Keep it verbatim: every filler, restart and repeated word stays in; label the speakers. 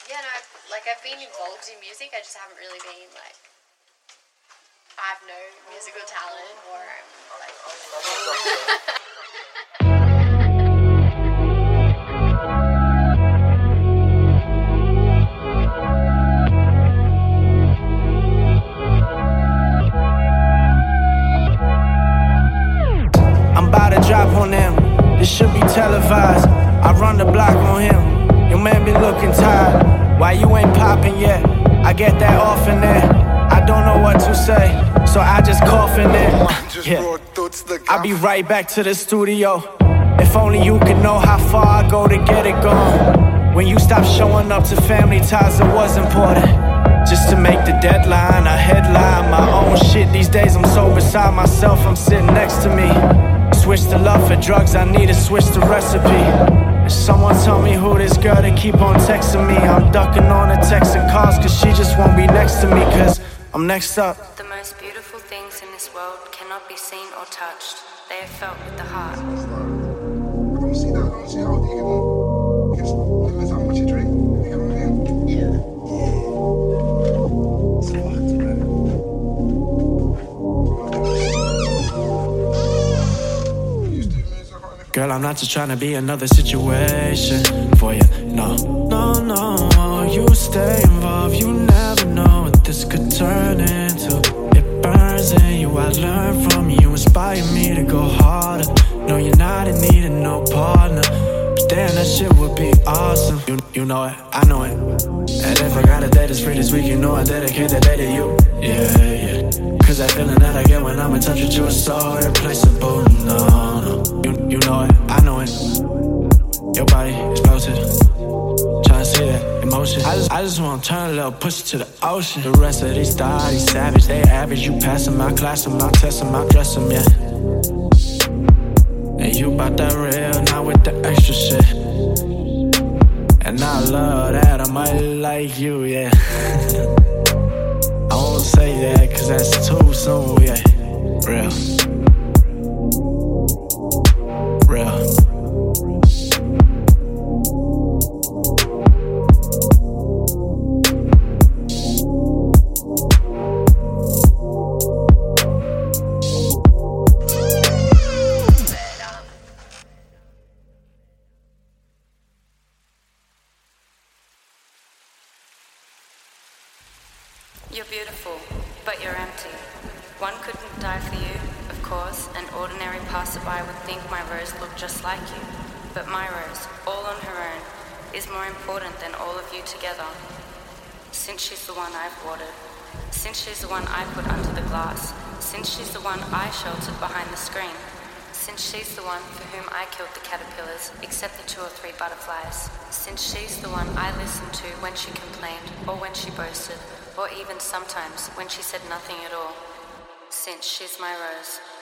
Speaker 1: Yeah, no, I've, like I've been involved in music. I just haven't really been like I have no musical talent or I'm like.
Speaker 2: I'm about to drop on them. This should be televised. I run the block on him. Your man be looking tired. Why you ain't popping yet? I get that off in there. I don't know what to say, so I just cough in there. Yeah. I'll be right back to the studio. If only you could know how far I go to get it gone. When you stop showing up to family ties, it was important. Just to make the deadline, a headline. My own shit these days, I'm so beside myself, I'm sitting next to me. Switch the love for drugs, I need to switch the recipe. Someone tell me who this girl that keep on texting me. I'm ducking on the texting calls cause she just won't be next to me. Cause I'm next up.
Speaker 3: The most beautiful things in this world cannot be seen or touched. They are felt with the heart.
Speaker 4: I don't see that, I don't see how you can, you can limit how much you drink. You know what I mean?
Speaker 1: Yeah.
Speaker 2: Girl, I'm not just trying to be another situation for you. No, no, no. You stay involved. You never know what this could turn into. It burns in you. I learn from you. You inspire me to go harder. No, you're not in need of no partner. But damn, that shit would be awesome. You, you know it. I know it. And if I got a day that's free this week, you know I dedicate that day to you. Yeah, yeah. Cause that feeling that I get when I'm in touch with you is so irreplaceable. No, no. You, you know it, I know it. Your body explosive. Tryna see that emotion. I just, I just wanna turn a little pussy to the ocean. The rest of these stars, these savage, they average. You pass them, I class them, I test them, I dress them, yeah. And you bout that real, not with the extra shit. And I love that, I might like you, yeah. I won't say that, cause that's too soon, yeah. Real. Real.
Speaker 3: You're beautiful, but you're empty. One couldn't die for you, of course. An ordinary passerby would think my rose looked just like you. But my rose, all on her own, is more important than all of you together. Since she's the one I've watered, since she's the one I put under the glass, since she's the one I sheltered behind the screen, since she's the one for whom I killed the caterpillars, except the two or three butterflies, since she's the one I listened to when she complained, or when she boasted, or even sometimes when she said nothing at all. Since she's my rose.